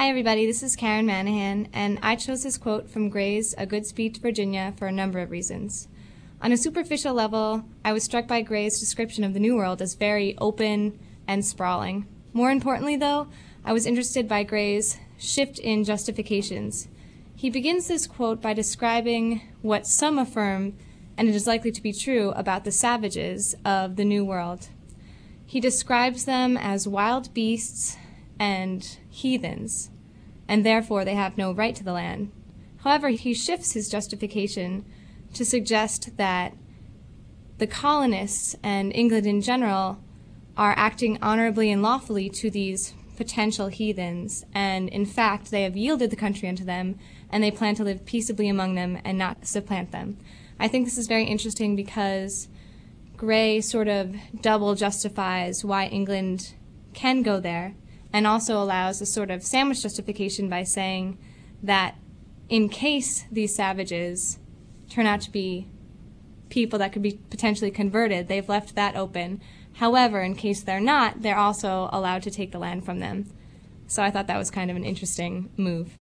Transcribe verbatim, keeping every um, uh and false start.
Hi everybody, this is Karen Manahan, and I chose this quote from Gray's A Good Speech to Virginia for a number of reasons. On a superficial level, I was struck by Gray's description of the New World as very open and sprawling. More importantly, though, I was interested by Gray's shift in justifications. He begins this quote by describing what some affirm, and it is likely to be true, about the savages of the New World. He describes them as wild beasts and heathens, and therefore they have no right to the land. However, he shifts his justification to suggest that the colonists and England in general are acting honorably and lawfully to these potential heathens, and in fact they have yielded the country unto them, and they plan to live peaceably among them and not supplant them. I think this is very interesting because Gray sort of double justifies why England can go there, and also allows a sort of sandwich justification by saying that in case these savages turn out to be people that could be potentially converted, they've left that open. However, in case they're not, they're also allowed to take the land from them. So I thought that was kind of an interesting move.